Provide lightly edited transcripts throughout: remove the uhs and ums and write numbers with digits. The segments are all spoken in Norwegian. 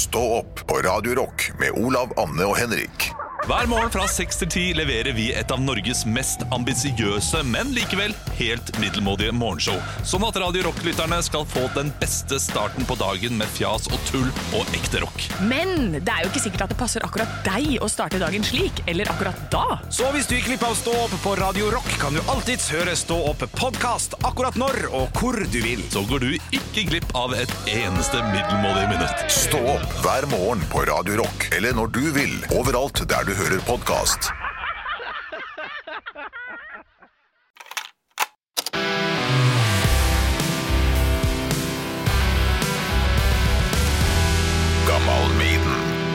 Stå opp på Radio Rock med Olav, Anne og Henrik. Hver morgen fra 6 til 10 leverer vi et av Norges mest ambisiøse, men likevel helt middelmådige morgenshow. Sånn at Radio Rock-lytterne skal få den beste starten på dagen med fjas og tull og ekte rock. Men det er jo ikke sikkert at det passer akkurat deg å starte dagen slik, eller akkurat da. Så hvis du gikk glipp av Stå opp på Radio Rock, kan du alltids høre Stå opp podcast akkurat når og hvor du vil. Så går du ikke glipp av et eneste middelmådig minutt. Stå opp hver morgen på Radio Rock, eller når du vil, overalt der du hører podcast. Gammal Maiden.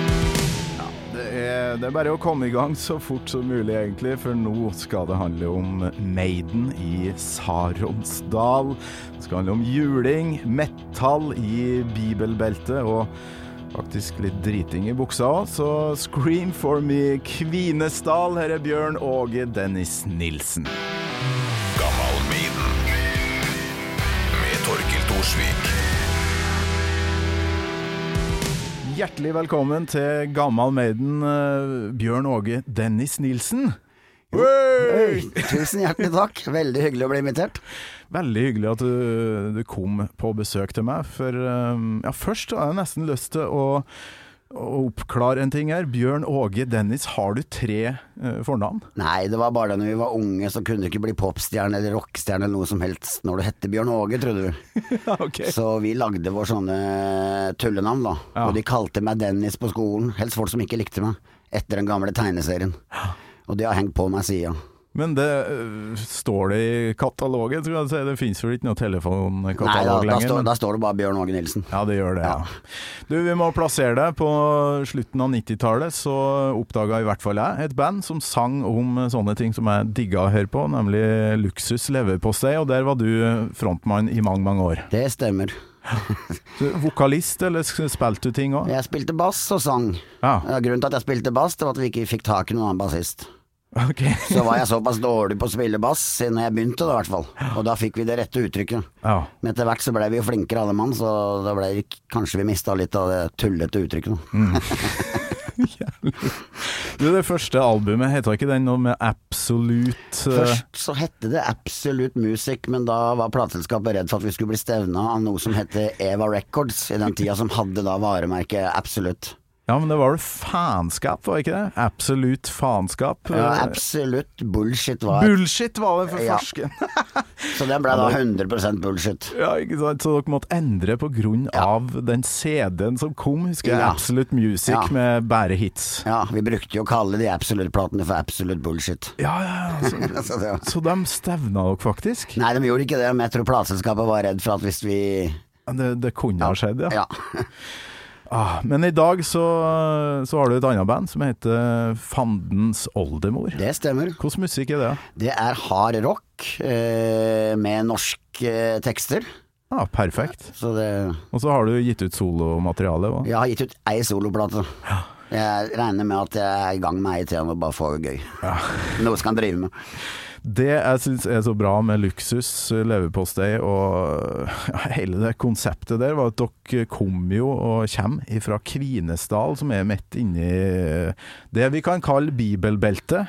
Det er bare å komme i gang så fort som mulig egentlig, for nå skal det handle om Maiden i Saronsdal. Det skal handle om juling, metall i bibelbeltet og faktisk litt driting i buksa også. Så Scream for me, Kvinesdal. Her er Bjørn Åge Dennis Nilsen. Gammal Maiden med Torkild Thorsvik. Hjertelig velkommen til Gammal Maiden, Bjørn Åge Dennis Nilsen. Hey, tusen hjertelig takk. Veldig hyggelig å bli invitert. Veldig hyggelig at du kom på besøk til meg. For først har jeg nesten lyst til å oppklare en ting her. Bjørn Åge Dennis, har du 3 fornavn? Nei, det var bare da når vi var unge, så kunne du ikke bli popstjerne eller rockstjerne eller noe som helst når du hette Bjørn Åge, trodde du. Ja, okay. Så vi lagde vår sånne tullenavn da. Ja. Og de kalte meg Dennis på skolen. Helst folk som ikke likte meg, etter den gamle tegneserien. Og det har hengt på meg siden. Men det står det i katalogen, tror jeg. Det finnes vel ikke noe telefonkatalog lenger. Nei, da står det bare Bjørn Åge Nilsen. Ja, det gjør det, ja. Du, vi må plassere deg. På slutten av 90-tallet så oppdaget i hvert fall jeg et band som sang om sånne ting som jeg digget å høre på, nemlig Luksus leverpostei, og der var du frontmann i mange, mange år. Det stemmer. Vokalist, eller spilte du ting også? Jeg spilte bass og sang. Ja. Grunnen til at jeg spilte bass, det var at vi ikke fikk tak i noen annen bassist. Okay. Så var jeg såpass dårlig på å spille bass siden jeg begynte da, i hvert fall. Og da fikk vi det rette uttrykket. Ja. Men etter hvert så ble vi jo flinkere alle mann, så da ble kanskje vi mistet litt av det tullete uttrykket. Du, det første albumet heter ikke den noe med Absolute? Først så hette det Absolute Music, men da var plateselskapet redd for at vi skulle bli stevna av noe som hette Eva Records i den tida, som hadde da varemerket Absolute. Ja, men det var jo faenskap, var ikke det? Absolutt faenskap. Ja, absolutt bullshit var Bullshit var det for farsken. Så den ble da 100% bullshit. Ja, ikke sant? Så dere måtte endre på grunn av den CD-en som kom, husker jeg, Absolute Music med bare hits. Ja, vi brukte jo å kalle de Absolute-platene for Absolute Bullshit. Ja. Så de stevna dere faktisk? Nei, de gjorde ikke det, men jeg tror plateselskapet var redd for at hvis vi... Det kunne ha skjedd, ja. Men i dag så har du et annet band som heter Fandens Oldemor. Det stemmer. Hvordan musikk er det? Det er hard rock med norske tekster. Ja, perfekt. Og så har du gitt ut solomateriale også. Jeg har gitt ut ei soloplate. Jeg regner med at jeg er i gang med ei til og bare får det gøy. Noe skal han drive med. Det jeg synes er så bra med Luksus leverpostei og hele det konseptet der, var at dere kom jo og kommer fra Kvinesdal, som er midt inni det vi kan kalle bibelbeltet.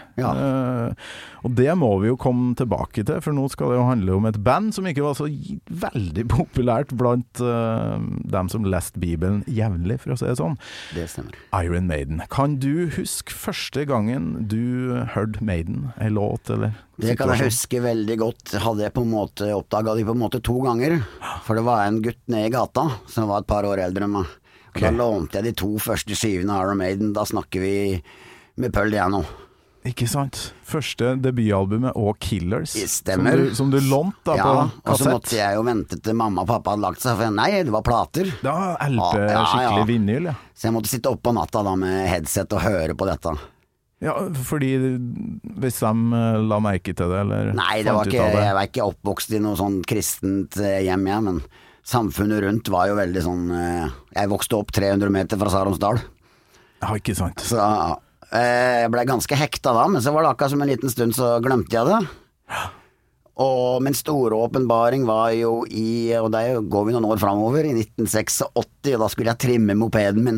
Og det må vi jo komme tilbake til, for nå skal det jo handle om et band som ikke var så veldig populært blant dem som leste Bibelen jevnlig, for å si det sånn. Det stemmer. Iron Maiden. Kan du huske første gangen du hørte Maiden, en låt eller... Det kan jeg huske veldig godt. Hadde jeg på en måte oppdaget de på en måte 2 ganger. For det var en gutt nede i gata som var et par år eldre enn meg. Da lånte jeg de 2 første skivene av Iron Maiden. Da snakker vi med Pearl Jam nå. Ikke sant? Første debutalbumet og Killers. Stemmer. Som du lånte da på kassett. Og så måtte jeg jo vente til mamma og pappa hadde lagt seg, for nei, det var plater. Da LP, skikkelig vinyl, ja. Så jeg måtte sitte opp på natta da med headset og høre på dette. Ja, fordi hvis de la merke til det, eller? Nei, det var ikke, jeg var ikke oppvokst i noe sånn kristent hjem, men samfunnet rundt var jo veldig sånn, jeg vokste opp 300 meter fra Saronsdal. Ja, ikke sant. Så jeg ble ganske hekta da, men så var det akkurat som en liten stund så glemte jeg det. Men store åpenbaring var jo og der går vi noen år fremover, i 1986, og da skulle jeg trimme mopeden min.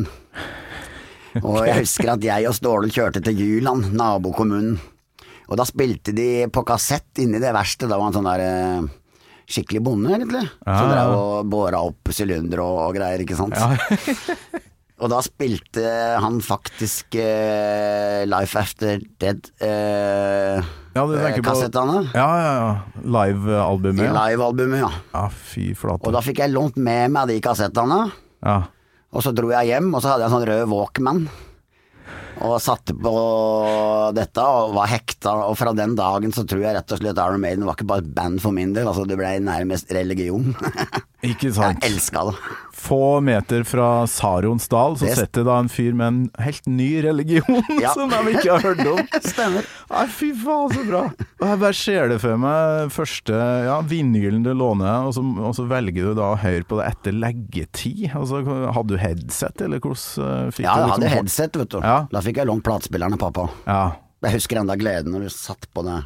Og jeg husker at jeg og Ståle kjørte til Jyland, nabokommunen. Og da spilte de på kassett inni det verste, da var han sånn der skikkelig bonde, egentlig. Så drev og båret opp sylinder og greier, ikke sant? Ja. Og da spilte han faktisk Life After Dead kassettene. Ja. Live-albumet. Live-albumet, ja. Ja, fy flate. Og da fikk jeg lånt med meg de kassettene. Ja. Og så dro jeg hjem, og så hadde jeg en sånn rød Walkman. Og satte på dette og var hekta, og fra den dagen så tror jeg rett og slett Iron Maiden var ikke bare et band for min del, altså det ble nærmest religion. Ikke sant? Jeg elsket det. Få meter fra Saronsdal så setter da en fyr med en helt ny religion som de ikke har hørt om. Stemmer. Nei, fy faen, så bra. Og jeg bare ser det for meg første vinylen du låner, og så velger du da å høre på det etter leggetid. Altså, hadde du headset, eller hvordan fikk du jeg hadde headset, vet du. Ja. Da fikk jeg lånt platespilleren av pappa. Ja. Jeg husker enda gleden når du satt på det.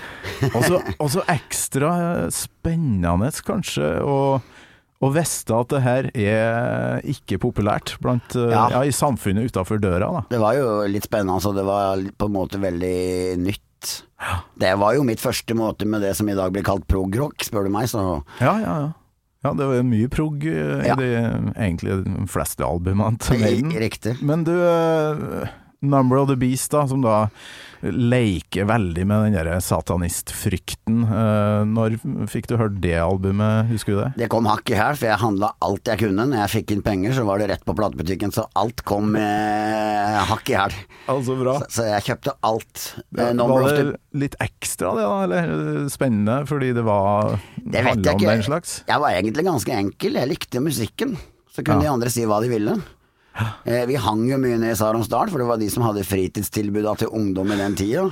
Og så ekstra spennende kanskje å vite at det her er ikke populært blant, i samfunnet utenfor døra da. Det var jo litt spennende, så det var på en måte veldig nytt. Det var jo mitt første måte med det som i dag blir kalt prog-rock, spør du meg, så... Ja, det var mye prog i egentlig de fleste albumene til Maiden. Riktig. Men du, Number of the Beast da, som da leker veldig med den der satanistfrykten. Når fikk du hørt det albumet, husker du det? Det kom hakk i her, for jeg handlet alt jeg kunne. Når jeg fikk inn penger, så var det rett på platebutikken, så alt kom hakk i her. Altså bra. Så jeg kjøpte alt. Var det litt ekstra det da, eller spennende, fordi det var handlet om den slags? Jeg var egentlig ganske enkel, jeg likte musikken. Så kunne de andre si hva de ville. Vi hang jo mye ned i Saronsdal, for det var de som hadde fritidstilbudet til ungdom i den tida.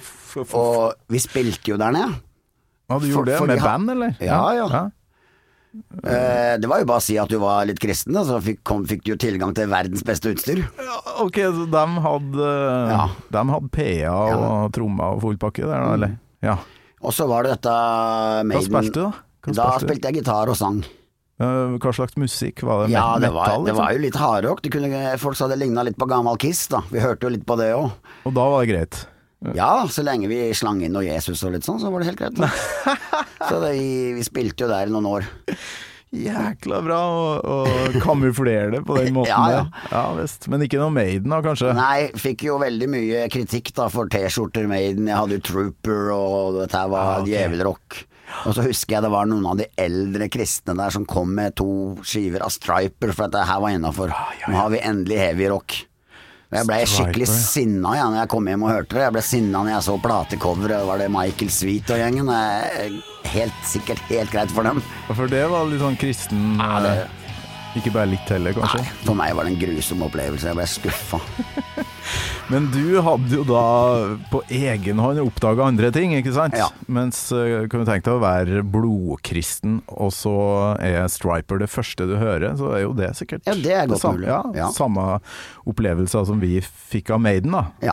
Og vi spilte jo der nede. Ja, du gjorde det med band, eller? Ja. Det var jo bare å si at du var litt kristen, da, så fikk du jo tilgang til verdens beste utstyr. Ja, ok, så de hadde PA og trommer og full pakke der da, eller? Ja. Og så var det dette Maiden. Hva spilte du da? Da spilte jeg gitar og sang. Hva slags musikk? Var det metal? Det var jo litt hardrock. Folk sa det lignet litt på gammel Kiss da. Vi hørte jo litt på det også. Og da var det greit? Ja, så lenge vi slang inn og Jesus og litt sånn, så var det helt greit da. Så vi spilte jo der i noen år. Jækla bra å kamuflere det på den måten. Ja, visst. Men ikke noe Maiden da, kanskje? Nei, fikk jo veldig mye kritikk da for T-skjorter Maiden. Jeg hadde jo Trooper, og dette var djevelrock. Og så husker jeg det var noen av de eldre kristne der som kom med 2 skiver av Striper, for at det her var innenfor. Nå har vi endelig heavy rock. Og jeg ble skikkelig sinna når jeg kom hjem og hørte det. Jeg ble sinna når jeg så platecoveret. Var det Michael Sweet og gjengen? Sikkert helt greit for dem. For det var litt sånn kristen... Ikke bare litt heller, kanskje? Nei, for meg var det en grusom opplevelse. Jeg ble skuffet. Men du hadde jo da på egen hånd oppdaget andre ting, ikke sant? Ja. Mens kan du tenke deg å være blodkristen, og så er Striper det første du hører, så er jo det sikkert det er godt mulig. Ja, samme opplevelser som vi fikk av Maiden da. Ja.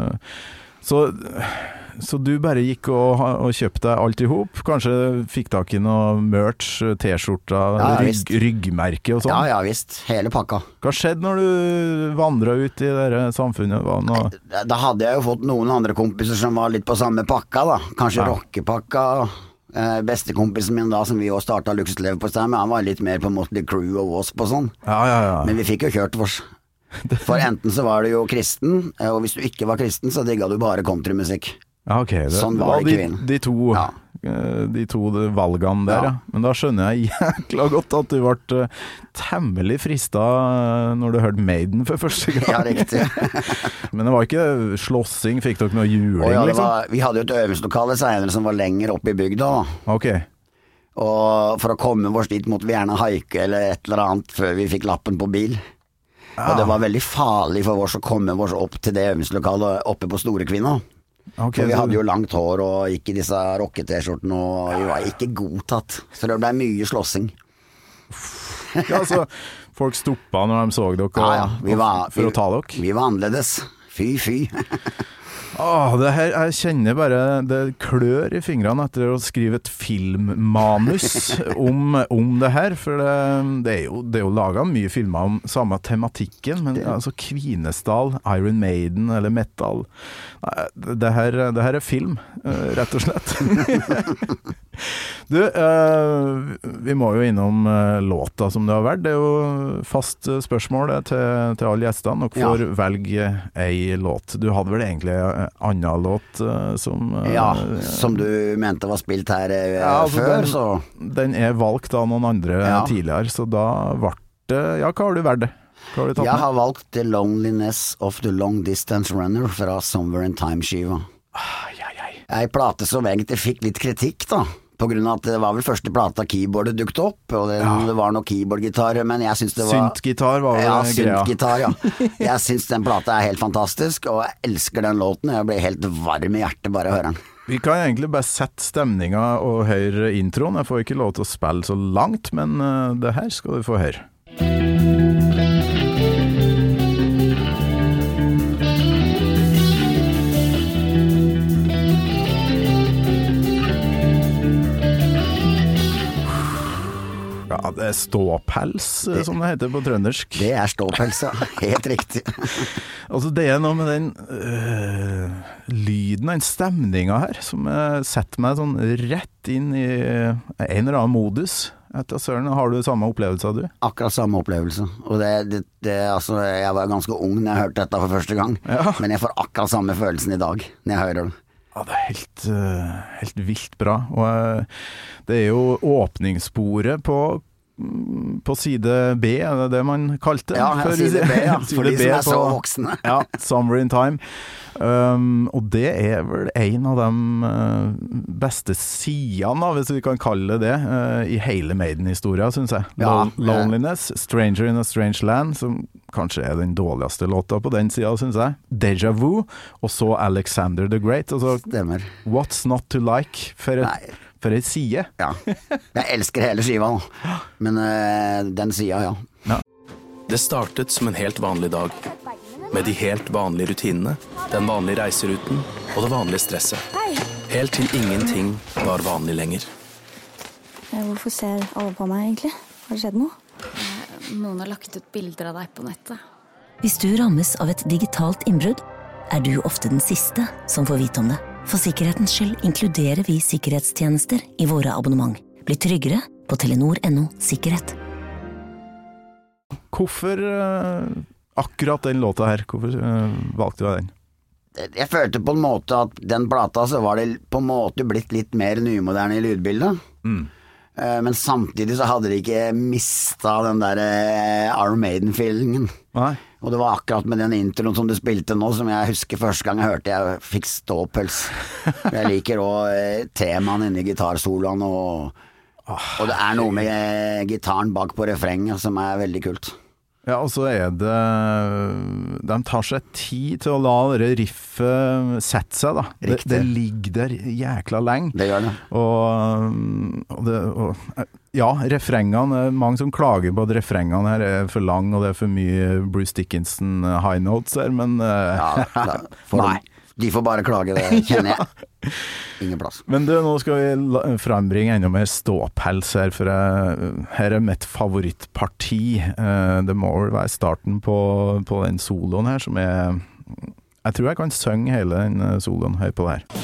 Så du bare gikk og kjøpte deg alt i hop? Kanskje fikk tak i noe merch, t-skjorter, ryggmerke og sånn? Ja, visst. Hele pakka. Hva skjedde når du vandret ut i det samfunnet? Da hadde jeg jo fått noen andre kompiser som var litt på samme pakka da. Kanskje rockepakka. Bestekompisen min da, som vi også startet Luxus Leverpostei med, han var litt mer på Motley Crue og Wasp og sånn. Ja. Men vi fikk jo kjørt vårs. For enten så var du jo kristen, og hvis du ikke var kristen, så digget du bare countrymusikk. Ja, ok. Sånn var det ikke de to valgene der, ja. Men da skjønner jeg jækla godt at du ble temmelig fristet når du hørte Maiden for første gang. Ja, riktig. Men det var ikke slåssing, fikk dere noe juling, liksom? Vi hadde jo et øvingslokale senere som var lenger oppe i bygda. Ok. Og for å komme vårs dit måtte vi gjerne haike eller et eller annet før vi fikk lappen på bil. Og det var veldig farlig for oss å komme oss opp til det øvingslokalet oppe på Storekvinna. Okay, for vi hadde jo langt hår og gikk i disse rocke-t-skjortene, og vi var ikke godtatt. Så det ble mye slåssing. Ja, så folk stoppet når de så dere for å ta dere? Vi var annerledes. Fy. Det her, jeg kjenner bare det klør i fingrene etter å skrive et filmmanus om det her, for det er jo laget mye filmer om samme tematikken, men altså Kvinesdal, Iron Maiden eller metal, det her er film, rett og slett. Du, vi må jo innom låta som det har vært. Det er jo fast spørsmål til alle gjestene. Dere får velge ei låt. Du hadde vel egentlig en annen låt som som du mente var spilt her før, så den er valgt av noen andre tidligere, så da ble det hva har du valgt? Jeg har valgt The Loneliness of the Long Distance Runner fra Somewhere in Time-skiva. Jeg plate som egentlig fikk litt kritikk da, på grunn av at det var vel første plata keyboardet dukket opp, og det var noe keyboardgitar, men jeg synes det var syntgitar var vel greia. Syntgitar, jeg synes den plata er helt fantastisk, og jeg elsker den låten. Jeg blir helt varm i hjertet bare å høre den. Vi kan egentlig bare sette stemninga og høre introen. Jeg får ikke lov til å spille så langt, men det her skal du få høre. Ja, det er ståpels, som det heter på trøndersk. Det er ståpels, helt riktig. Altså, det er noe med den lyden, den stemninga her, som setter meg sånn rett inn i en eller annen modus. Etter Søren, har du samme opplevelse, du? Akkurat samme opplevelse. Og altså, jeg var ganske ung når jeg hørte dette for første gang, men jeg får akkurat samme følelsen i dag når jeg hører det. Ja, det er helt vilt bra. Og det er jo åpningssporet på side B, er det man kalte det? Ja, side B, for de som er så voksne. Ja, Somewhere in Time. Og det er vel en av de beste sidene, hvis vi kan kalle det, i hele Maiden-historia, synes jeg. Loneliness, Stranger in a Strange Land, som kanskje er den dårligste låta på den siden, synes jeg. Deja Vu, og så Alexander the Great. Altså, stemmer. What's Not to Like, for en side. Ja, jeg elsker hele skiva nå, men den siden, Det startet som en helt vanlig dag, med de helt vanlige rutinene, den vanlige reiseruten og det vanlige stresset. Helt til ingenting var vanlig lenger. Hvorfor ser alle på meg egentlig? Har det skjedd noe? Noen har lagt ut bilder av deg på nettet. Hvis du rammes av et digitalt innbrudd, er du ofte den siste som får vite om det. For sikkerhetens skyld inkluderer vi sikkerhetstjenester i våre abonnement. Bli tryggere på Telenor.no sikkerhet. Hvorfor akkurat den låta her? Hvorfor valgte du den? Jeg følte på en måte at den plata så var det på en måte blitt litt mer nymoderne i lydbildet. Men samtidig så hadde de ikke mistet den der Iron Maiden-feelingen. Nei. Og det var akkurat med den introen som du spilte nå, som jeg husker første gang jeg hørte jeg fikk ståpels. Jeg liker også temaen inne i gitarsoloen, og det er noe med gitaren bak på refrenget som er veldig kult. Ja, og så er det de tar seg tid til å la det riffet sette seg da. Det ligger der jækla lenge. Det gjør det. Og refrengene, mange som klager på at refrengene her er for lang, og det er for mye Bruce Dickinson high notes her, men nei. De får bare klage, det kjenner jeg. Ingen plass. Men nå skal vi frembringe enda mer ståpels her, for her er mitt favorittparti. Det må vel være starten på den soloen her, som jeg tror jeg kan synge hele den soloen her på det her.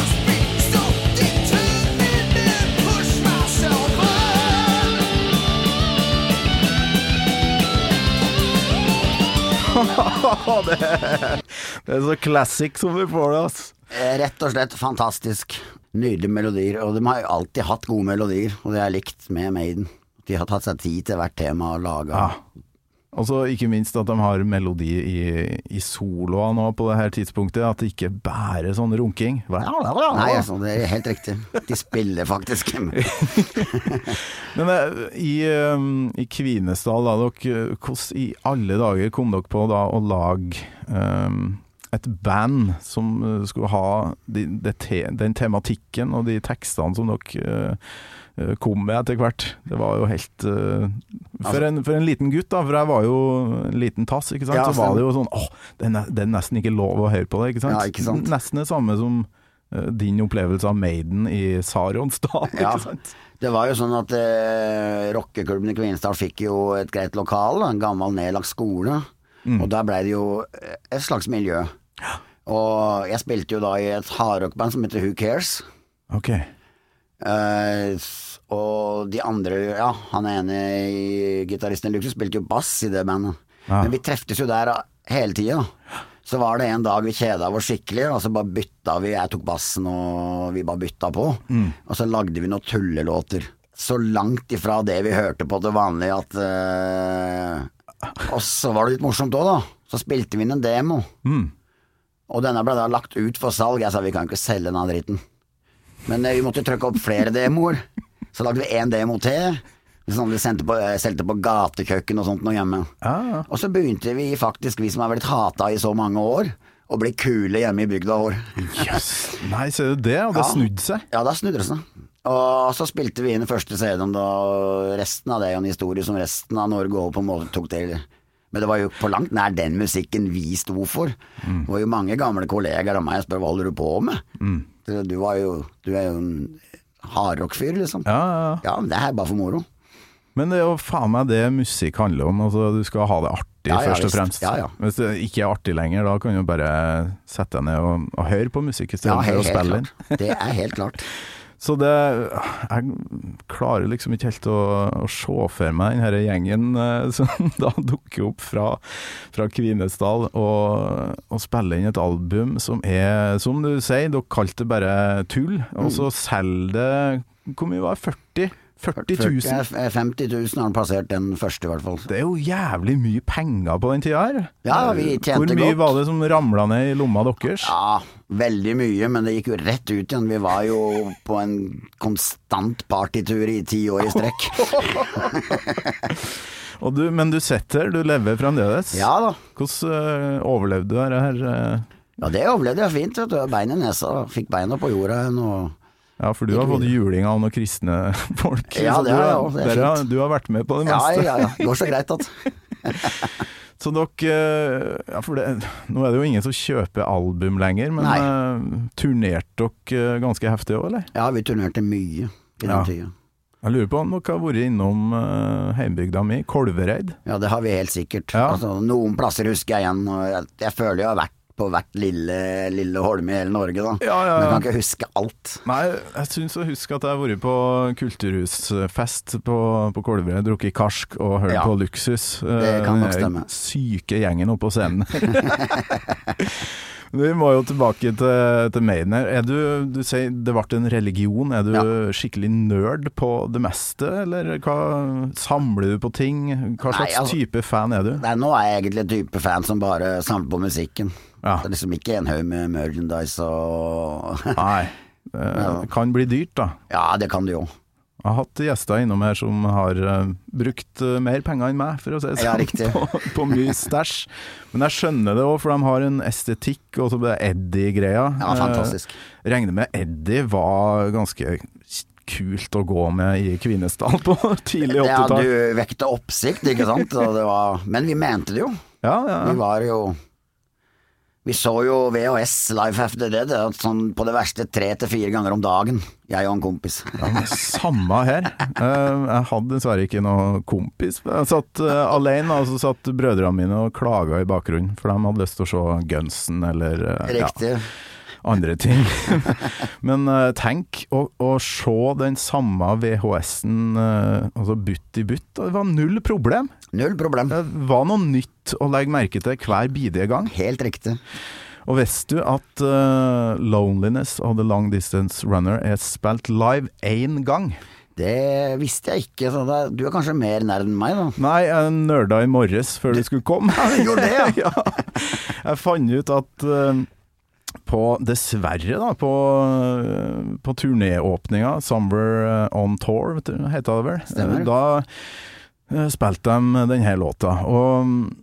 det er så classic som vi får det, altså. Rett og slett fantastisk. Nydelige melodier, og de har jo alltid hatt gode melodier, og det har jeg likt med Maiden. De har tatt seg tid til hvert tema å lage. Og så ikke minst at de har melodi i soloa nå på det her tidspunktet, at det ikke bærer sånn runking. Nei, altså, det er helt riktig. De spiller faktisk. Men i Kvinesdal, da, hvordan i alle dager kom dere på da å lage et band som skulle ha den tematikken og de tekstene som dere kom med etter hvert. Det var jo helt for en liten gutt da, for jeg var jo en liten tass, ikke sant? Så var det jo sånn, det er nesten ikke lov å høre på det, ikke sant? Ja, ikke sant? Nesten det samme som din opplevelse av Maiden i Saronsdal, ikke sant? Det var jo sånn at rockeklubben i Kvinesdal fikk jo et greit lokal, en gammel nedlagt skole, og der ble det jo et slags miljø. Og jeg spilte jo da i et hardrockband som heter Who Cares. Ok. Og de andre, han ene i gitaristen Luxus spilte jo bass i det bandet. Men vi treftes jo der hele tiden. Så var det en dag vi kjedet oss skikkelig, og så bare bytta vi, jeg tok bassen og vi bare bytta på. Og så lagde vi noen tullelåter. Så langt ifra det vi hørte på til vanlig at og så var det litt morsomt også da. Så spilte vi inn en demo. Og denne ble da lagt ut for salg. Jeg sa vi kan ikke selge denne dritten. Men vi måtte trykke opp flere demoer. Så lagde vi en demo til, sånn vi selte på gatekøkken og sånt noe hjemme. Og så begynte vi faktisk, vi som har vært hatet i så mange år, å bli kule hjemme i bygda vår. Yes. Nei, ser du det? Og det snudde seg? Ja, det snudde seg. Og så spilte vi inn den første CD-en da, resten av det er jo en historie som resten av Norge også på en måte tok til. Men det var jo på langt nær den musikken vi sto for. Det var jo mange gamle kolleger av meg som spør, hva holder du på med? Du er jo en hardrockfyr liksom. Ja, men det er bare for moro. Men det er jo faen meg det musikk handler om. Altså, du skal ha det artig først og fremst. Hvis det ikke er artig lenger, da kan du bare sette deg ned og høre på musikk i stedet for å spille inn. Det er helt klart. Så jeg klarer liksom ikke helt å se for meg den her gjengen som da dukker opp fra Kvinesdal og spiller inn et album som er, som du sier, dere kalte det bare tull, og så selger det, hvor mye var det? 40 000? 50 000 har han passert den første i hvert fall. Det er jo jævlig mye penger på den tida her. Ja, vi tjente godt. Hvor mye var det som ramlet ned i lomma deres? Ja, veldig mye, men det gikk jo rett ut igjen. Vi var jo på en konstant partytur i 10 år i strekk. Men du sitter, du lever fremdeles. Ja da. Hvordan overlevde du her? Ja, det overlevde jeg fint, vet du. Bein i nesa, fikk beina på jorda igjen og... Ja, for du har fått juling av noen kristne folk. Ja, det har jeg også. Du har vært med på det meste. Ja. Det går så greit at... Så dere, for nå er det jo ingen som kjøper album lenger, men turnerte dere ganske heftig også, eller? Ja, vi turnerte mye i den tiden. Jeg lurer på om dere har vært innom heimbygda mi, Kolvereid? Ja, det har vi helt sikkert. Altså, noen plasser husker jeg igjen, og jeg føler jeg har vært på hvert lille holme i hele Norge da. Men jeg kan ikke huske alt. Nei, jeg synes å huske at jeg har vært på kulturhusfest på Kolvereid, drukket karsk og hørt på Luxus. Det kan nok stemme. Syke gjengen oppe på scenen. Vi må jo tilbake til Maiden her. Du sier det ble en religion. Er du skikkelig nerd på det meste, eller samler du på ting? Hva slags type fan er du? Nei, nå er jeg egentlig en type fan som bare samler på musikken. Det er liksom ikke en høy med merchandise og... Nei, det kan bli dyrt da. Ja, det kan det jo. Jeg har hatt gjester innom her som har brukt mer penger enn meg, for å si det sånn, på mye stæsj. Men jeg skjønner det også, for de har en estetikk, og så ble det Eddie-greia. Ja, fantastisk. Regner med Eddie var ganske kult å gå med i Kvinesdal på tidlig 80-tall. Ja, du vekte oppsikt, ikke sant? Men vi mente det jo. Ja. Vi var jo... Vi så jo VHS live after det, sånn på det verste 3 til 4 ganger om dagen, jeg og en kompis. Ja, samme her. Jeg hadde dessverre ikke noen kompis. Jeg satt alene, og så satt brødrene mine og klaget i bakgrunnen, for de hadde lyst til å se Gunsen eller andre ting. Men tenk å se den samme VHS-en, altså butt i butt, det var null problem. Null problem. Det var noe nytt å legge merke til hver bidige gang. Helt riktig. Og visste du at Loneliness of the Long Distance Runner er spilt live 1 gang? Det visste jeg ikke, så du er kanskje mer nerd enn meg da? Nei, jeg nerda i morges før du skulle komme. Ja, du gjorde det, ja. Jeg fant ut at dessverre da, på turnéåpninga, Somewhere on Tour, heter det vel? Stemmer. Da spilte de denne låta, og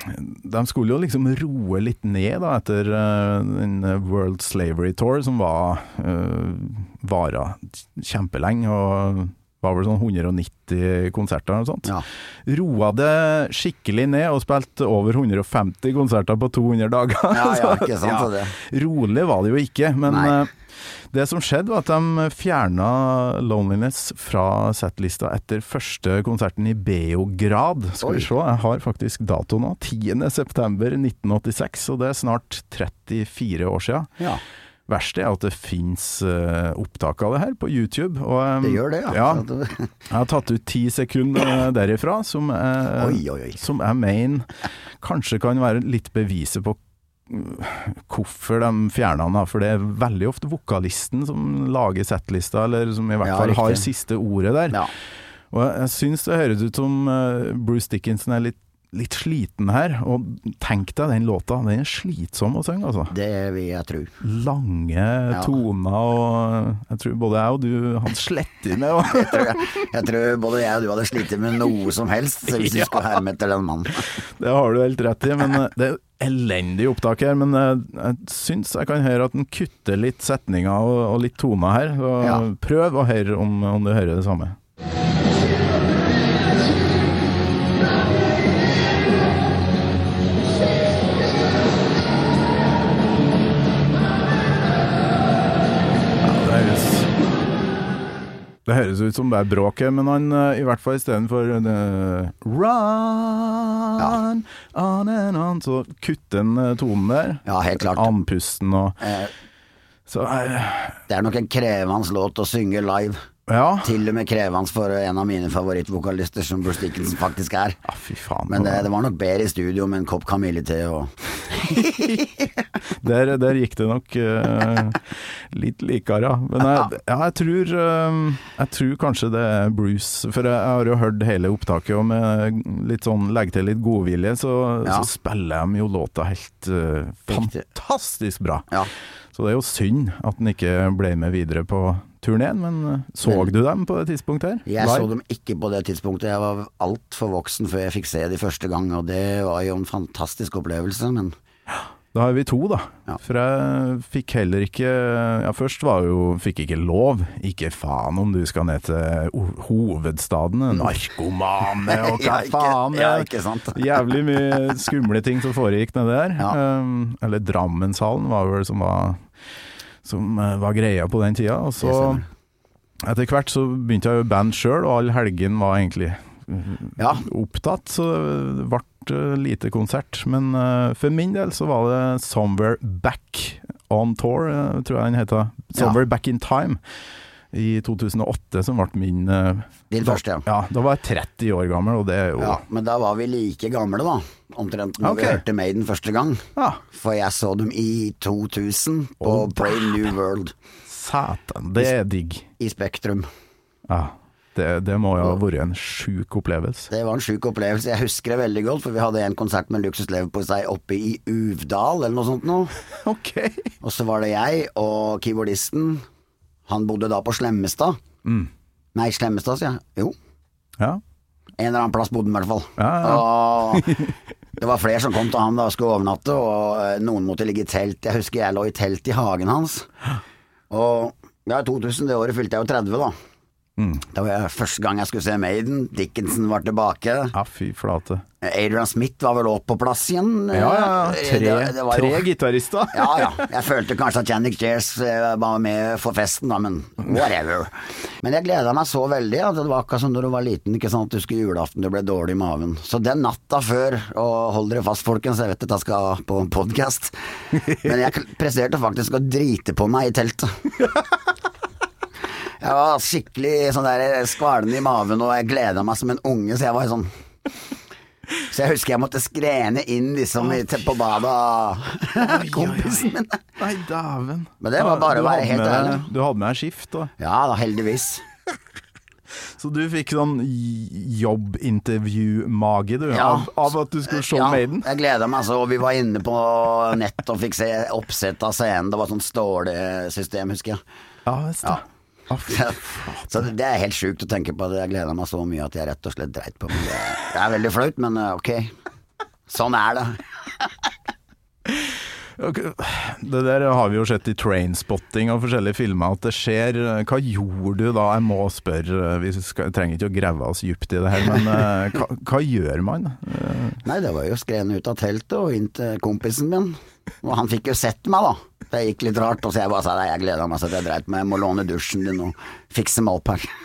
de skulle jo liksom roe litt ned da, etter den World Slavery Tour, som varet kjempelenge, og var vel sånn 190 konserter og sånt. Roa det skikkelig ned, og spilte over 150 konserter på 200 dager. Ikke sant det. Rolig var det jo ikke, men det som skjedde var at de fjernet Loneliness fra settlista etter første konserten i Beograd. Skal vi se, jeg har faktisk dato nå, 10. september 1986, og det er snart 34 år siden. Verste er at det finnes opptak av det her på YouTube. Og, det gjør det, jeg har tatt ut 10 sekunder derifra, som jeg mener kanskje kan være litt beviset på hvorfor de fjerner den, for det er veldig ofte vokalisten som lager settlista, eller som i hvert fall har siste ordet der. Og jeg synes det høres ut som Bruce Dickinson er litt sliten her, og tenk deg den låta, den er slitsom å synge, altså. Det vil jeg tro. Lange toner, og jeg tror både jeg og du hadde slettet med. Jeg tror både jeg og du hadde slitt med noe som helst, hvis du skulle herme etter den mannen. Det har du helt rett i, men det er elendig opptak her, men jeg synes jeg kan høre at den kutter litt setninger og litt toner her, så prøv å høre om du hører det samme. Det høres ut som det er bråk her, men han i hvert fall i stedet for run on and on, så kutter den tonen der. Ja, helt klart. Andpusten og så, det er nok en krevende låt å synge live. Til og med krevende for en av mine favorittvokalister som Bruce Dickinson faktisk er. Fy faen. Men det var nok bedre i studio med en kopp kamillete og der gikk det nok litt likere, men jeg tror kanskje det er Bruce, for jeg har jo hørt hele opptaket, og med litt sånn, legge til litt godvilje, så spiller de jo låta helt fantastisk bra. Så det er jo synd at den ikke ble med videre på turneen, men så du dem på det tidspunktet her? Jeg så dem ikke på det tidspunktet. Jeg var alt for voksen før jeg fikk se de første gang, og det var jo en fantastisk opplevelse, men da har vi to da, for jeg fikk heller ikke, først fikk ikke lov, ikke faen om du skal ned til hovedstaden, narkomane og hva faen, ikke sant. Jævlig mye skumle ting som foregikk ned der, eller Drammenshallen var vel som var greia på den tida, og så etter hvert så begynte jeg jo band selv, og all helgen var egentlig opptatt, så det ble lite konsert, men for min del så var det Somewhere Back on Tour, tror jeg den heter, Somewhere Back in Time i 2008 som ble min din første, da var jeg 30 år gammel, og det er jo men da var vi like gamle da, omtrent når vi hørte Maiden første gang, for jeg så dem i 2000 på Brave New World. Satan, det er digg. I Spektrum. Det må jo ha vært en syk opplevelse. Det var en syk opplevelse. Jeg husker det veldig godt, for vi hadde en konsert med Luxus Leverpostei oppe i Uvdal, eller noe sånt nå. Og så var det jeg og keyboardisten. Han bodde da på Slemmestad. Nei, Slemmestad, sier jeg. Jo. En eller annen plass bodde han i hvert fall. Og det var flere som kom til han da og skulle overnatte, og noen måtte ligge i telt. Jeg husker jeg lå i telt i hagen hans. Og i 2000, det året fylte jeg jo 30 da. Det var første gang jeg skulle se Maiden. Dickinson var tilbake. Fy flate. Adrian Smith var vel opp på plass igjen. Tre gitarister. Jeg følte kanskje at Jannik Jers var med for festen da, men whatever. Men jeg gledet meg så veldig at det var akkurat som når du var liten, ikke sant, du skulle julaften, du ble dårlig i maven. Så den natta før, og hold dere fast folkens, jeg vet at jeg skal på en podcast, men jeg presterte faktisk å drite på meg i teltet. Jeg var skikkelig sånn der skvalende i maven, og jeg gledet meg som en unge, så jeg var sånn. Så jeg husker jeg måtte skrene inn liksom på badet av kompisen min. Nei, daven. Men det var bare å være helt ærlig. Du hadde med skift da? Ja da, heldigvis. Så du fikk sånn jobbintervju-mage du, av at du skulle se Maiden? Ja, jeg gledet meg så, vi var inne på nett og fikk se oppsett av scenen. Det var sånn stålsystem, husker jeg. Ja, visst da. Så det er helt sykt å tenke på at jeg gleder meg så mye at jeg rett og slett dreit på meg. Det er veldig flaut, men ok. Sånn det. Det der har vi jo sett I Trainspotting og forskjellige filmer at det skjer. Hva gjorde du da? Jeg må spørre, vi trenger ikke å grave oss dypt I det her, men hva gjør man? Nei, det var jo skrene ut av teltet og inn til kompisen min, og han fikk jo sett meg da. Det gikk litt rart, og så jeg bare sa, nei, jeg gleder meg så jeg dreit meg, jeg må låne dusjen din og fikse meg opp her.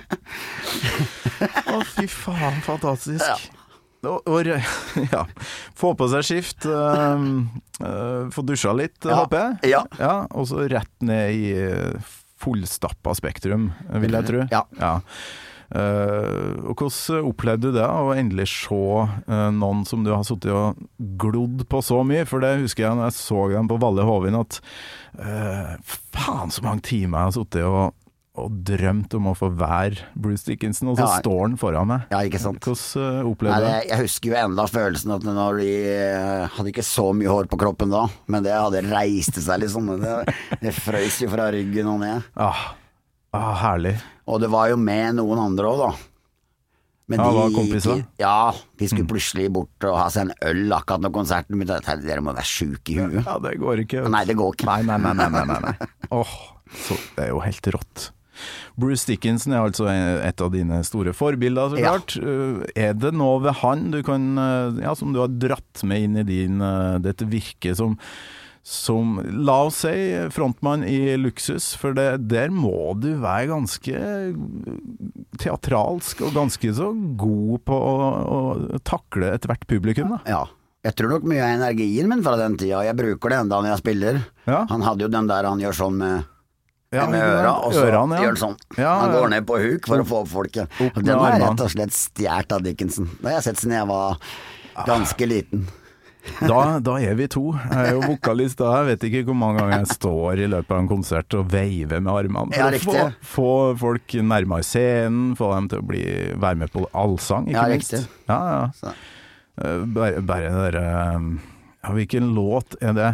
Å, fy faen, fantastisk. Ja. Ja, få på seg skift, få dusja litt, håper jeg. Ja. Og så rett ned I fullstappa spektrum, vil jeg tro. Ja. Og hvordan opplevde du det å endelig se noen som du har suttet og glodd på så mye? For det husker jeg når jeg så dem på Valle Hovin at faen så mange timer jeg har suttet og drømt om å få være Bruce Dickinson, og så står han foran meg. Ja, ikke sant. Hvordan opplevde du det? Jeg husker jo enda følelsen at når de hadde ikke så mye hår på kroppen da, men det hadde reiste seg liksom. Det frøys jo fra ryggen og ned. Herlig. Og det var jo med noen andre også da. Men var kompiser? De skulle plutselig bort og ha seg en øl akkurat når konserten begynte. Dere må være syke I huet. Ja, det går ikke. Nei, det går ikke. Nei. Så det jo helt rått. Bruce Dickinson altså et av dine store forbilder, så klart. Det noe ved han du kan, som du har dratt med inn I dette virke som la oss si frontmann I Luxus, for der må du være ganske teatralsk og ganske så god på å takle et hvert publikum da. Ja, jeg tror nok mye av energien min fra den tida, jeg bruker det enda når jeg spiller. Han hadde jo den der han gjør sånn med øra, og så gjør han sånn. Han går ned på huk for å få opp folket. Den var rett og slett stjert av Dickinson. Det har jeg sett siden jeg var ganske liten. Da vi to. Jeg jo vokalist da. Jeg vet ikke hvor mange ganger jeg står I løpet av en konsert og veiver med armene. For å få folk nærmere scenen, få dem til å være med på allsang, ikke minst. Riktig. Bare det der hvilken låt det?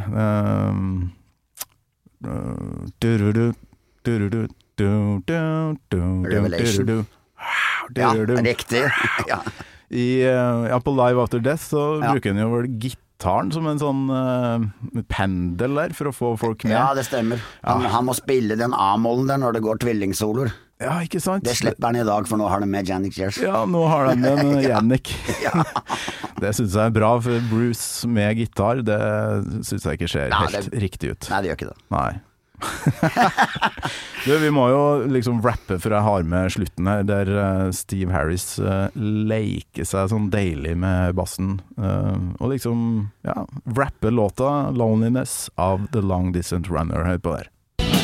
Revelation. Ja, riktig. På Live After Death så bruker han jo vel gitaren som en sånn pendel der for å få folk med. Ja, det stemmer. Han må spille den A-mollen der når det går tvillingsoloer. Ja, ikke sant? Det slipper han I dag, for nå har de med Jannik Jers. Ja, nå har de med Jannik. Det synes jeg bra, for Bruce med gitar, det synes jeg ikke ser helt riktig ut. Nei, det gjør ikke det. Nei. Vi må jo liksom rappe for jeg har med slutten her der Steve Harris leker seg sånn deilig med bassen og liksom rappe låta Loneliness av The Long Distance Runner her på der.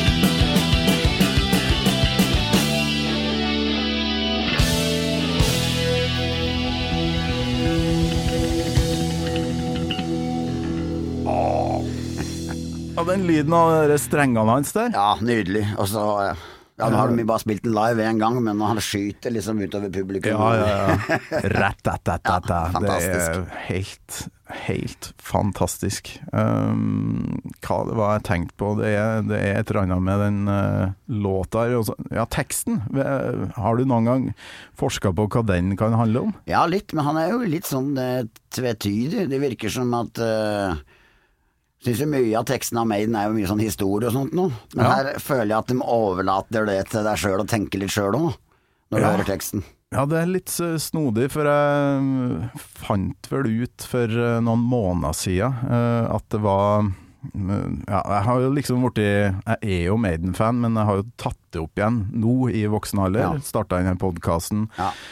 Den lyden av strengene hans der. Ja, nydelig. Og så, nå har de bare spilt den live en gang, men han skyter liksom utover publikum. Rett-at-at-at. Det helt fantastisk. Hva det var jeg tenkt på? Det et eller annet med den låta. Teksten. Har du noen gang forsket på hva den kan handle om? Ja, litt, men han jo litt sånn tvetydig. Det virker som at synes jo mye av teksten av Maiden jo mye sånn historie og sånt nå. Men her føler jeg at de overlater det til deg selv og tenker litt selv også, når du hører teksten. Ja, det litt snodig, for jeg fant vel ut for noen måneder siden at det var jeg har jo liksom jeg jo Maiden-fan, men jeg har jo tatt det opp igjen nå I voksen alder, startet denne podcasten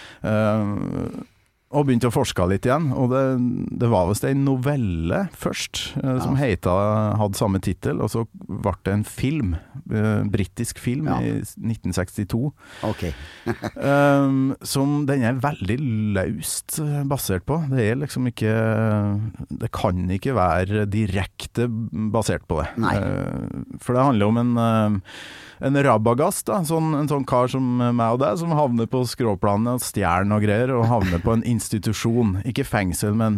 og begynte å forske litt igjen, og det var visst en novelle først, som hadde samme titel, og så ble det en film, brittisk film I 1962, som den veldig løst basert på. Det liksom ikke, det kan ikke være direkte basert på det. For det handler om en rabagast, da, en sånn kar som meg og deg, som havner på skråplanet og stjern og greier, og havner på en institusjon, ikke fengsel, men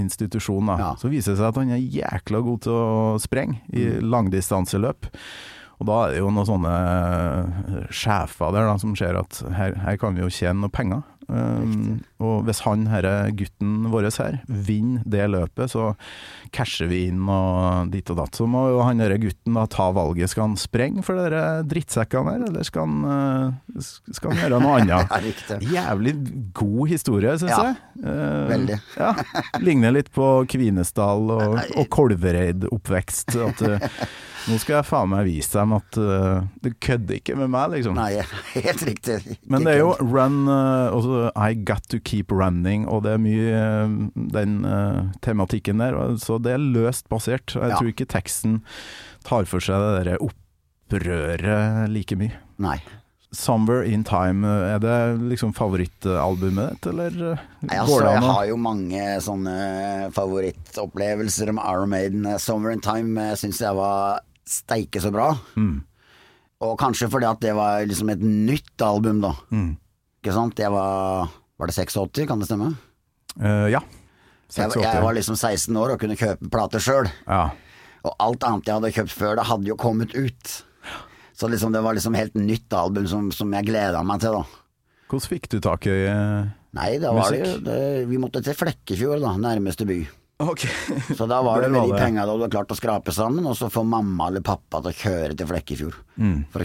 institusjon da. Så viser det seg at han jækla god til å sprenge I langdistanseløp, Og da er det jo noen sånne sjefer der da, som ser at her kan vi jo tjene noe penger. Og hvis gutten vår her vinner det løpet, så casher vi inn og dit og datt. Så må jo gutten da ta valget. Skal han sprenge for dere drittsekkene her, eller skal han gjøre noe annet? Jævlig god historie, synes jeg. Veldig. Ja, ligner litt på Kvinesdal og Kolvereid oppvekst. At nå skal jeg faen meg vise dem at du kødder ikke med meg, liksom. Nei, helt riktig. Men det er jo run, også I got to keep running, og det er mye den tematikken der, så det er løst basert. Jeg tror ikke teksten tar for seg det der opprøret like mye. Nei. Somewhere in Time, er det liksom favorittalbumet ditt, eller går det an? Jeg har jo mange sånne favorittopplevelser med Iron Maiden. Somewhere in Time synes jeg var steike så bra. Og kanskje fordi at det var liksom et nytt album da. Ikke sant? Det var det 86, kan det stemme? Ja, 86. Jeg var liksom 16 år og kunne kjøpe plater selv. Ja. Og alt annet jeg hadde kjøpt før, det hadde jo kommet ut. Så liksom, det var liksom helt nytt album som jeg gledet meg til da. Hvordan fikk du tak i Nei, da var vi måtte til Flekkefjord da, nærmeste by. Okay. Så da var det med de pengene da du hadde klart å skrape sammen, og så får mamma eller pappa til å kjøre til Flekkefjord for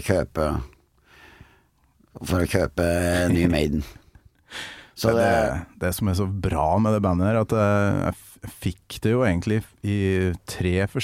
å kjøpe ny Maiden. Så det som er så bra med det bandet her, at jeg fikk det jo egentlig i 3-4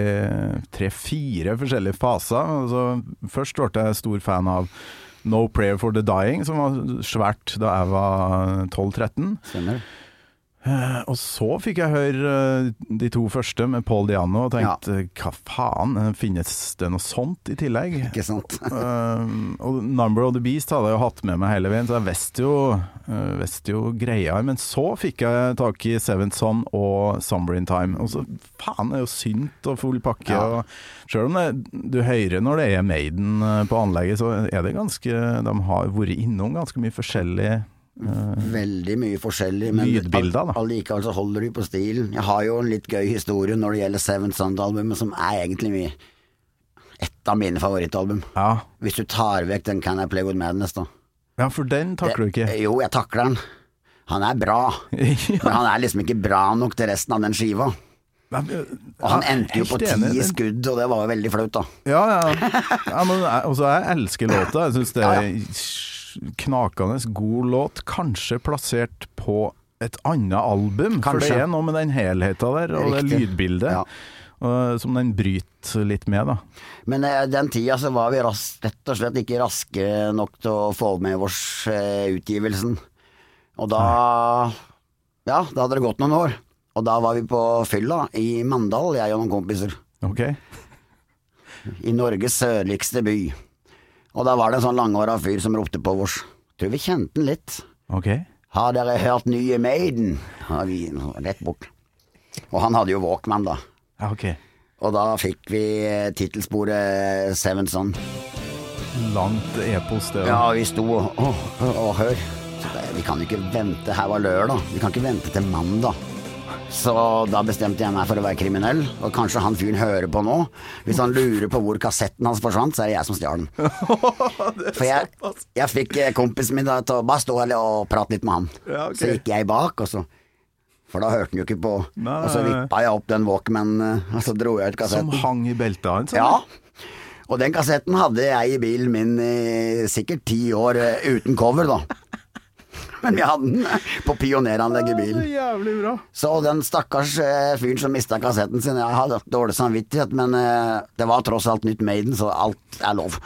forskjellige faser. Altså, først ble jeg stor fan av No Prayer for the Dying, som var svært da jeg var 12-13. Stemmer. Og så fikk jeg høre de 2 første med Paul Diano og tenkte, hva faen, finnes det noe sånt i tillegg? Ikke sant? Og Number of the Beast hadde jeg jo hatt med meg hele veien, så jeg visste jo greia, men så fikk jeg tak i Seventh Son og Somewhere in Time, og så faen, det er jo synt og full pakke, og selv om du hører når det er Maiden på anlegget, så er det de har vært innom ganske mye forskjellig veldig mye forskjellig, men allikevel så holder de på stilen. Jeg har jo en litt gøy historie når det gjelder Seventh Son-albumet, som er egentlig et av mine favorittalbum. Ja. Hvis du tar vekk den Can I Play With Madness da. Ja, for den takler du ikke. Jo, jeg takler den. Han er bra, men han er liksom ikke bra nok til resten av den skiva. Og han endte jo på 10 skudd, og det var jo veldig flaut da. Ja, men også jeg elsker låta. Jeg synes det knakende god låt, kanskje plassert på et annet album, for det er noe med den helheten der, og det lydbildet, som den bryter litt med da. Men den tida så var vi rett og slett ikke raske nok til å få med oss utgivelsen. Og da hadde det gått noen år. Og da var vi på fylla i Mandal, jeg og noen kompiser. Ok. I Norges sørligste by. Og da var det en sånn langhåret fyr som ropte på oss. Tror vi kjente den litt. Ok. Har dere hørt nye Maiden? Ja, vi rett bort. Og han hadde jo Walkman da. Ja, ok. Og da fikk vi titelsporet Seventh Son. Langt epos det. Ja, vi sto og hør. Vi kan jo ikke vente, her var lørdag. Vi kan ikke vente til mandag. Så da bestemte jeg meg for å være kriminell. Og kanskje han fyren hører på nå. Hvis han lurer på hvor kassetten hans forsvant, så er det jeg som stjal den. For jeg fikk kompisen min til å bare stå og prate litt med han. Ja, okay. Så gikk jeg bak, for da hørte han jo ikke på. Nei. Og så vippet jeg opp den Walkman, og så dro jeg ut kassetten. Som hang i beltet hans? Ja. Og den kassetten hadde jeg i bilen min i sikkert 10 år uten cover da. Men vi hadde den på pioneranlegg i bilen. Det er jævlig bra. Så den stakkars fyren som mistet kassetten sin, jeg hadde dårlig samvittighet, men det var tross alt nytt Maiden, så alt er lov.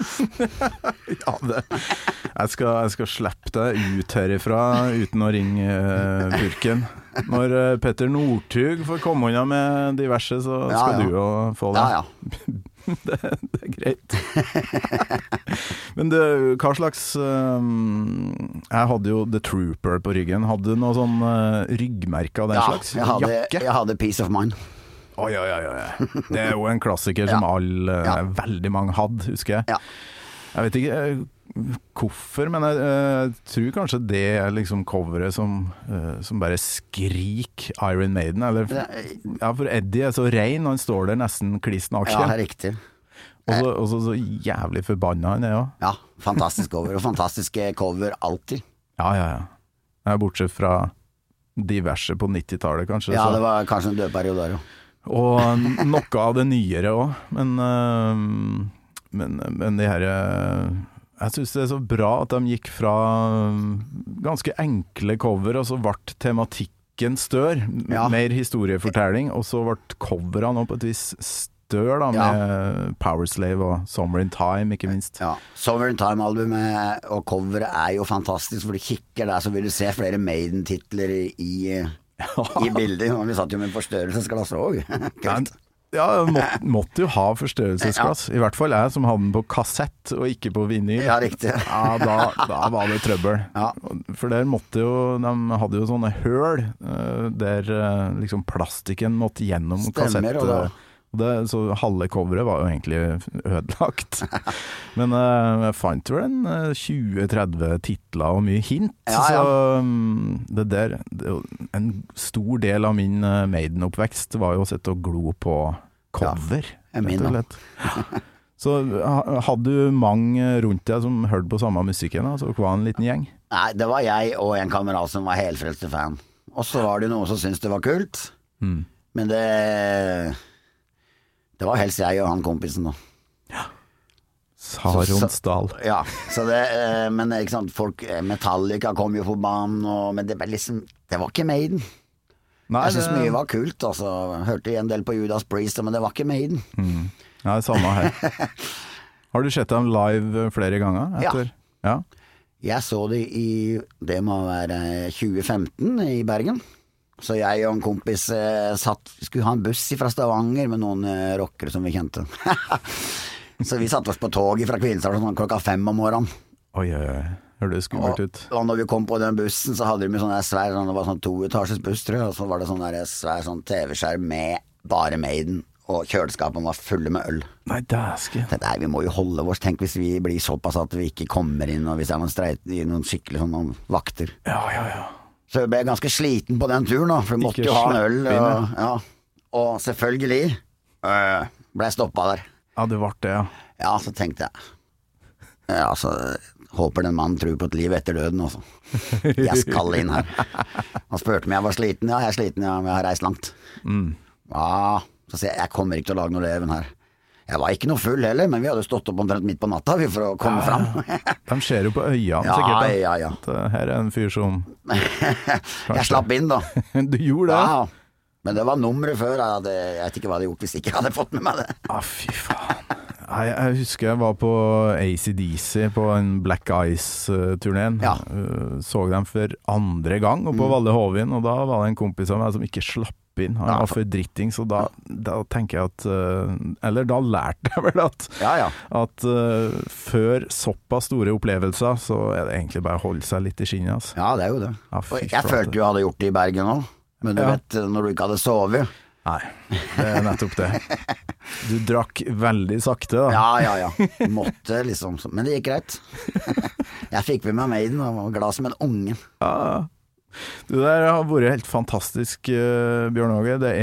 Ja, jeg skal slippe deg ut herifra uten å ringe Burken. Når Petter Northug får komme unna med diverse, så skal du jo få det. Ja. Det er greit. Men hva slags jeg hadde jo The Trooper på ryggen. Hadde du noe sånn ryggmerke av den slags? Jeg hadde Peace of Mind. Ja. Det er jo en klassiker som veldig mange hadde, husker jeg. Jeg vet ikke hvorfor, men jeg tror kanskje det er liksom coveret som bare skrik Iron Maiden, eller for Eddie er så ren, han står der nesten kliss naken. Ja, riktig. Og så jævlig forbanna han jo. Ja, fantastisk cover, og fantastiske cover alltid. Ja. Bortsett fra diverse på 90-tallet, kanskje. Ja, det var kanskje en dødperiode der, jo. Og noe av det nyere også, men det her jeg synes det så bra at de gikk fra ganske enkle cover, og så ble tematikken større, mer historiefortelling, og så ble coverne på et vis større da, med Powerslave og Summer in Time, ikke minst. Ja, Summer in Time-albumet og coveret jo fantastisk, for du kikker der så vil du se flere Maiden-titler i bildet, og vi satt jo med forstørrelsesglass også. Ja, måtte jo ha forstørrelsesglass. I hvert fall jeg som hadde den på kassett og ikke på vinyl. Ja, riktig. Ja, da var det trøbbel. Ja. For der måtte jo, de hadde jo sånne høl der liksom plastikken måtte gjennom kassett. Så halve coveret var jo egentlig ødelagt. Men jeg fant vel 20-30 titler og mye hint. Så en stor del av min Maiden-oppvekst var jo å sette og glo på cover. Så hadde du mange rundt deg som hørte på samme musikken, så var en liten gjeng? Nei, det var jeg og en kamerat som var helfrelste fan. Og så var det noen som syntes det var kult. Men det var helst jeg og han kompisen da. Ja. Saronsdal. Ja, så men ikke sant, Metallica kom jo på banen, men det var liksom, det var ikke Maiden. Nei, jeg synes mye var kult, altså. Hørte en del på Judas Priest, men det var ikke Maiden. Ja, det samme her. Har du sett dem live flere ganger? Ja. Jeg så det må være 2015 i Bergen. Så jeg og en kompis skulle ha en buss fra Stavanger med noen rockere som vi kjente. Så vi satt oss på toget fra Kvinesdal klokka 5 om morgenen. Oi, hørte skummelt ut. Og når vi kom på den bussen, så hadde de sånn svær, det var sånn 2-etasjes buss, tror jeg, og så var det sånn svær sånn TV-skjerm med bare Maiden, og kjøleskapene var fulle med øl. Nei, dæsken. Vi må jo holde oss, tenk hvis vi blir såpass at vi ikke kommer inn, og hvis det noen skikkelig sånn vakter. Ja. Så jeg ble ganske sliten på den turen da, for jeg måtte jo ha en øl, og selvfølgelig ble jeg stoppet der. Ja, det ble det, ja. Ja, så tenkte jeg, håper den mannen tror på et liv etter døden også. Jeg skal inn her. Han spurte om jeg var sliten. Ja, jeg er sliten, men jeg har reist langt. Ja, så sier jeg kommer ikke til å lage noe leven her. Jeg var ikke noe full heller, men vi hadde stått opp omtrent midt på natta for å komme fram. De ser jo på øynene sikkert. Ja. Her en fyr som... Jeg slapp inn da. Du gjorde det? Ja, men det var nummeret før. Jeg vet ikke hva jeg hadde gjort hvis ikke jeg hadde fått med meg det. Fy faen. Jeg husker jeg var på AC/DC på en Black Ice-turneen. Så dem for andre gang oppe på Valle Hovin, og da var det en kompis av meg som ikke slapp inn. Han var for dritting, så da tenker jeg at eller da lærte jeg vel at før såpass store opplevelser så er det egentlig bare å holde seg litt i skinnet, altså. Ja, det er jo det. Jeg følte jo jeg hadde gjort det i Bergen også, men du vet, når du ikke hadde sovet. Nei, det er nettopp det. Du drakk veldig sakte da. Ja. Måtte liksom, men det gikk greit. Jeg fikk med meg Maiden og var glad som en unge. Ja. Det der har vært helt fantastisk, Bjørn Åge. Det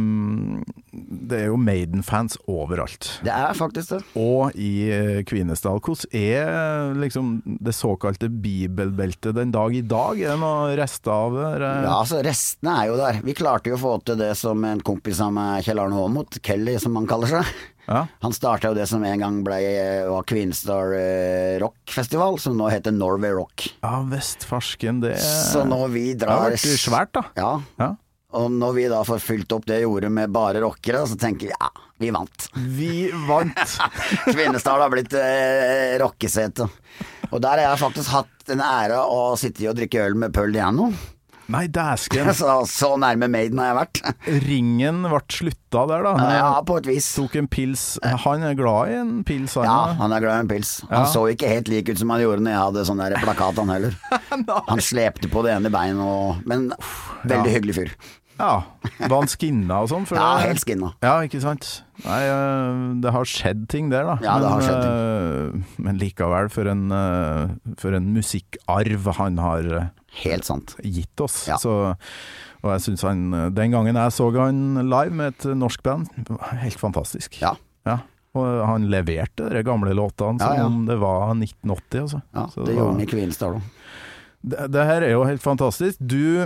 er jo Maiden-fans overalt. Det er faktisk det. Og i Kvinesdal. Hvordan er liksom det såkalte bibelbeltet den dag i dag? Er det noen rester av det? Ja, altså restene er jo der. Vi klarte jo å få til det som en kompis av meg, Kjell Arne Aamodt, Kelly som han kaller seg. Ja. Han startet jo det som en gang var Kvinesdal Rockfestival, som nå heter Norway Rock. Ja, Vestfarsken, det Så når vi drar... Det har vært svært da. Ja. Og når vi da får fylt opp det jordet med bare rockere, så tenker vi, vi vant. Vi vant! Kvinesdal har blitt rockesete. Og der har jeg faktisk hatt en ære å sitte og drikke øl med Pearl Jam. Nei, dæsken. Så nærme Maiden har jeg vært. Ringen ble slutta der da. Ja, på et vis. Tok en pils. Han er glad i en pils, han. Ja, han er glad i en pils. Han så ikke helt lik ut som han gjorde når jeg hadde sånn der plakat han heller. Han slepte på det ene beinet, men veldig hyggelig fyr. Ja, var han skinna og sånn? Ja, helt skinna. Ja, ikke sant? Nei, det har skjedd ting der da. Ja, det har skjedd ting. Men likevel for en musikkarv han har helt sant gitt oss. Ja. Og jeg synes den gangen jeg så han live med et norsk band, helt fantastisk. Ja. Og han leverte de gamle låtene som om det var 1980 altså. Ja, det gjorde han i Kvinesdal også. Det her jo helt fantastisk. Du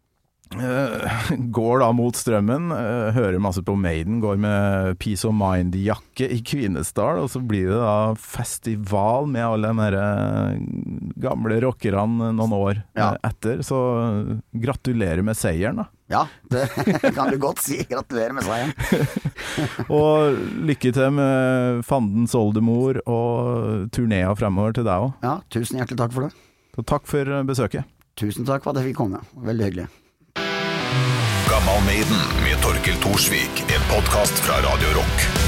går da mot strømmen, hører masse på Maiden, går med Peace of Mind-jakke i Kvinesdal, og så blir det da festival med alle de her gamle rockerne noen år etter. Så gratulerer med seieren da. Ja, det kan du godt si. Gratulerer med seieren. Og lykke til med Fandens oldemor og turnéer fremover til deg også. Ja, tusen hjertelig takk for det. Så takk for besøket. Tusen takk for at jeg fikk komme. Veldig hyggelig. Gammal Maiden med Torkel Thorsvik, en podcast fra Radio Rock.